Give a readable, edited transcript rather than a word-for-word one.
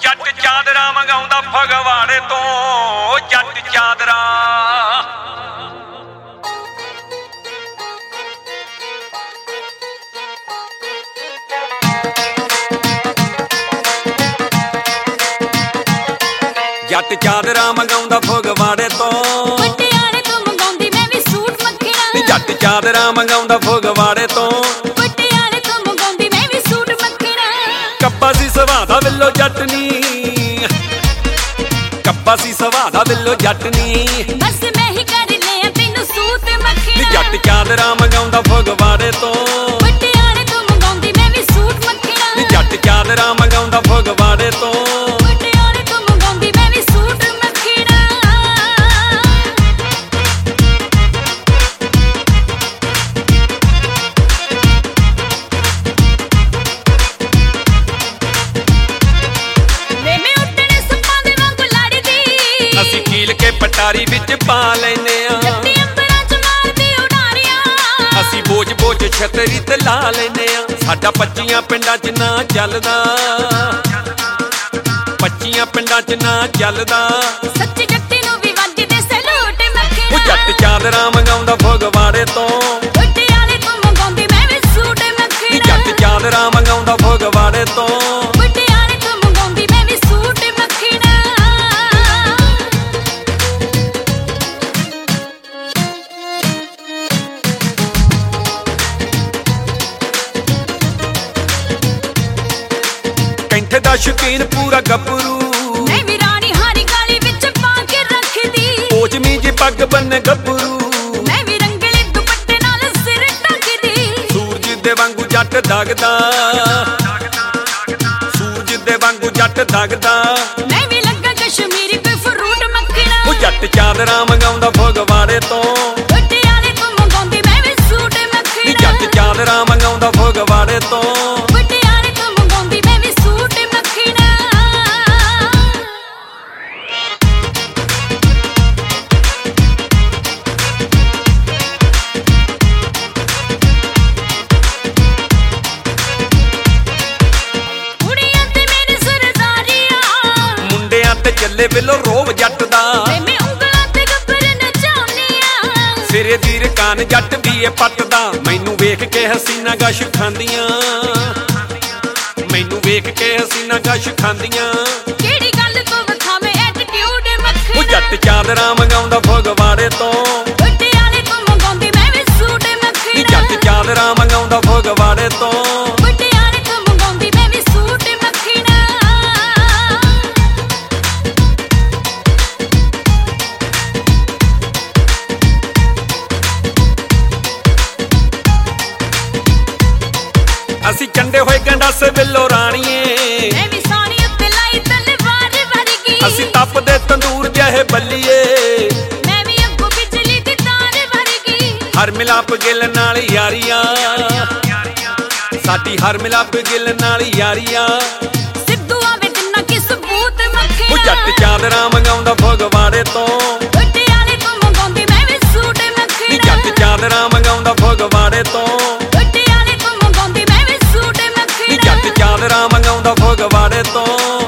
ਜੱਟ ਚਾਦਰਾ ਮੰਗਾਉਂਦਾ ਫਗਵਾੜੇ ਤੋਂ ਜੱਟ ਚਾਦਰਾ। ਜੱਟ ਚਾਦਰਾ ਮੰਗਾਉਂਦਾ ਫਗਵਾੜੇ ਤੋਂ ਪਟਿਆਲੇ ਤੋਂ ਮੰਗਾਉਂਦੀ ਮੈਂ ਵੀ ਸੂਟ ਮੱਖਣਾ। ਜੱਟ ਚਾਦਰਾ ਮੰਗਾਉਂਦਾ ਫਗਵਾੜੇ ਤੋਂ ਪਟਿਆਲੇ ਤੋਂ ਮੰਗਾਉਂਦੀ ਮੈਂ ਵੀ ਸੂਟ ਮੱਖਣਾ। ਕੱਪਾ ਸੀ ਸੁਭਾਅ ਦਾ ਬਿੱਲੋ ਜੱਟ ਨੀ, ਕੱਪਾ ਸੀ ਸੁਭਾਅ ਦਾ ਬਿੱਲੋ ਜੱਟ ਨੀ। ਬਸ ਮੈਂ ਹੀ ਕਰ ਲਿਆ ਤੈਨੂੰ ਸੂਟ ਮੱਖਣਾ। ਜੱਟ ਚਾਦਰਾ ਮੰਗਾਉਂਦਾ ਫਗਵਾੜੇ ਤੋਂ ਪਟਿਆਲੇ ਤੋਂ ਮੰਗਾਉਂਦੀ ਮੈਂ ਵੀ ਸੂਟ ਮੱਖਣਾ। ਜੱਟ ਚਾਦਰਾ ਮੰਗਾਉਂਦਾ ਫਗਵਾੜੇ ਤੋਂ ਪਟਿਆਲੇ ਤੋਂ ਮੰਗਾਉਂਦੀ ਮੈਂ ਵੀ ਸੂਟ ਮੱਖਣਾ। ਵੇ ਮੈਂ ਉੱਡਣੇ ਸੱਪਾਂ ਦੇ ਵਾਂਗੂ ਲੜਦੀ, ਅਸੀਂ ਕੀਲ ਕੇ ਪਟਾਰੀ ਵਿੱਚ ਪਾ ਲੈਨੇ ਆ। ਜੱਟੀ ਅੰਬਰਾਂ ਚ ਮਾਰਦੀ ਉਡਾਰੀਆਂ, ਅਸੀਂ ਬੋਝ ਬੋਝ ਛਤਰੀ ਤੇ ਲਾ ਲੈਨੇ ਆ। ਸਾਡਾ 25 ਪਿੰਡਾਂ 'ਚ ਨਾ ਚੱਲਦਾ, 25 ਪਿੰਡਾਂ 'ਚ ਨਾ ਚੱਲਦਾ। ਸੱਚੀ ਜੱਟੀ ਨੂੰ ਵੀ ਵੱਜਦੇ ਸਲੂਟ ਮੱਖਣਾ। ਉਹ ਜੱਟ ਚਾਦਰਾ ਮੰਗਾਉਂਦਾ ਫਗਵਾੜੇ ਤੋਂ ਪਟਿਆਲੇ ਤੋਂ ਮੰਗਾਉਂਦੀ ਮੈਂ ਵੀ ਸੂਟ ਮੱਖਣਾ। ਜੱਟ ਚਾਦਰਾ ਮੰਗਾਉਂਦਾ ਫਗਵਾੜੇ ਤੋਂ ਪਟਿਆਲੇ ਤੋਂ ਮੰਗਾਉਂਦੀ ਮੈਂ ਵੀ ਸੂਟ ਮੱਖਣਾ। ਕੈਂਠੇ ਦਾ ਸ਼ੌਕੀਨ ਪੂਰਾ ਗੱਭਰੂ, ਮੈਂ ਵੀ ਰਾਣੀ ਹਾਰੀ ਗਾਲੀ ਵਿੱਚ ਪਾ ਕੇ ਰੱਖਦੀ। ਪੋਚਮੀ ਜੀ ਪੱਗ ਬੰਨੇ ਗੱਭਰੂ, ਮੈਂ ਵੀ ਰੰਗਲੇ ਦੁਪੱਟੇ ਨਾਲ ਸਿਰ ਢੱਕਦੀ। ਸੂਰਜ ਦੇ ਵਾਂਗੂ ਜੱਟ ਦਗਦਾ, ਸੂਰਜ ਦੇ ਵਾਂਗੂ ਜੱਟ ਦਗਦਾ। ਮੈਂ ਵੀ ਲੱਗਾ ਕਸ਼ਮੀਰੀ ਕੋਈ ਫਰੂਟ ਮੱਖਣਾ। ਉਹ ਜੱਟ ਚਾਦਰਾ ਮੰਗਾਉਂਦਾ ਫਗਵਾੜੇ ਤੋਂ ਪਟਿਆਲੇ ਤੋਂ ਮੰਗਾਉਂਦੀ ਮੈਂ ਵੀ ਸੂਟ ਮੱਖਣਾ। ਜੱਟ ਚਾਦਰਾ ਮੰਗਾਉਂਦਾ ਫਗਵਾੜੇ ਤੋਂ ਪਟਿਆਲੇ ਤੋਂ ਮੰਗਾਉਂਦੀ ਮੈਂ ਵੀ ਸੂਟ ਮੱਖਣਾ। ਕੁੜੀਆਂ ਤੇ ਮੇਰੇ ਸਰਦਾਰੀਆਂ, ਮੁੰਡਿਆਂ ਤੇ ਚੱਲੇ ਬਿੱਲੋ ਰੋਬ ਜੱਟ ਦਾ। ਵੇ ਮੈਂ ਉਂਗਲਾਂ ਤੇ ਗੱਭਰ ਨਚਾਉਂਦੀਆਂ। ਸਿਰੇ ਦੀ ਰਕਾਨ ਜੱਟ ਦੀ ਏ ਪੱਟਦਾ। ਮੈਨੂੰ ਵੇਖ ਕੇ ਹਸੀਨਾ ਗਸ਼ ਖਾਂਦੀਆਂ, ਮੈਨੂੰ ਵੇਖ ਕੇ ਹਸੀਨਾ ਗਸ਼ ਖਾਂਦੀਆਂ। ਕਿਹੜੀ ਗੱਲ ਤੋਂ ਵਿਖਾਵੇਂ ਐਟੀਟਿਊਡ ਮੱਖਣਾ। ਉਹ ਜੱਟ ਚਾਦਰਾ ਮੰਗਾਉਂਦਾ ਫਗਵਾੜੇ ਤੋਂ ਪਟਿਆਲੇ ਤੋਂ ਮੰਗਾਉਂਦੀ ਮੈਂ ਵੀ ਸੂਟ ਮੱਖਣਾ। ਜੱਟ ਚਾਦਰਾ ਮੰਗਾਉਂਦਾ ਫਗਵਾੜੇ ਤੋਂ ਪਟਿਆਲੇ ਤੋਂ ਮੰਗਾਉਂਦੀ ਮੈਂ ਵੀ ਸੂਟ ਮੱਖਣਾ। ਅਸੀਂ ਚੰਡੇ ਹੋਏ ਗੰਡਾਸੇ ਬਿੱਲੋ ਰਾਣੀਏ, ਮੈਂ ਵੀ ਸਾਣੀ ਉੱਤੇ ਲਾਈ ਤਲਵਾਰ ਵਰਗੀ। ਅਸੀਂ ਤਪਦੇ ਤੰਦੂਰ ਜਿਹੇ ਬੱਲੀਏ। ਮੈਂ ਵੀ ਅੱਗੋਂ ਬਿਜਲੀ ਦੀ ਤਾਰ ਵਰਗੀ। ਹਰ ਮਿਲਾਪ ਗਿੱਲ ਨਾਲ ਯਾਰੀਆਂ, ਸਾਡੀ ਹਰ ਮਿਲਾਪ ਗਿੱਲ ਨਾਲ ਯਾਰੀਆਂ। ਸਿੱਧੂ ਆਵੇ ਜਿੰਨਾ ਕਿ ਸਬੂਤ ਮੱਖਣਾ। ਉਹ ਜੱਟ ਚਾਦਰਾ ਮੰਗਾਉਂਦਾ ਫਗਵਾੜੇ ਤੋਂ ਪਟਿਆਲੇ ਤੋਂ ਮੰਗਾਉਂਦੀ ਮੈਂ ਵੀ ਸੂਟ ਮੱਖਣਾ। ਜੱਟ ਚਾਦਰਾ ਮੰਗਾਉਂਦਾ ਫਗਵਾੜੇ ਤੋਂ ਪਟਿਆਲੇ ਤੋਂ ਮੰਗਾਉਂਦੀ ਮੈਂ ਵੀ ਸੂਟ ਮੱਖਣਾ। ਜੱਟ ਚਾਦਰਾ ਮੰਗਾਉਂਦਾ ਫਗਵਾੜੇ ਤੋਂ